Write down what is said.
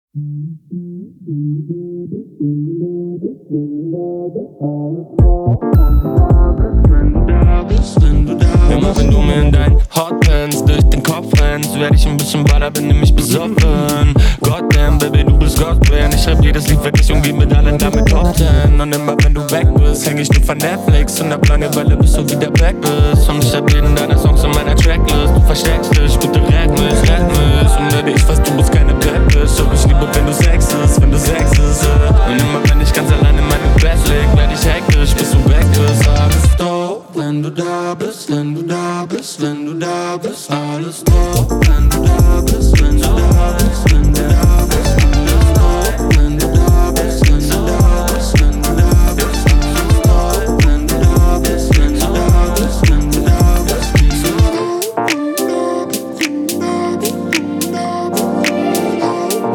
Immer wenn du mir in dein Hotpants durch den Kopf rennst, werd ich ein bisschen baller, bin nämlich besoffen. Goddamn, Baby, du bist Gottman. Ich schreib jedes Lied für dich und geh mit allen damit Top 10. Und immer wenn du weg bist, häng ich nur von Netflix und hab Langeweile, bis du wieder back bist. Und ich hab jeden deiner Songs in meiner Tracklist. Du versteckst dich, bitte rett mich. Und Baby, ich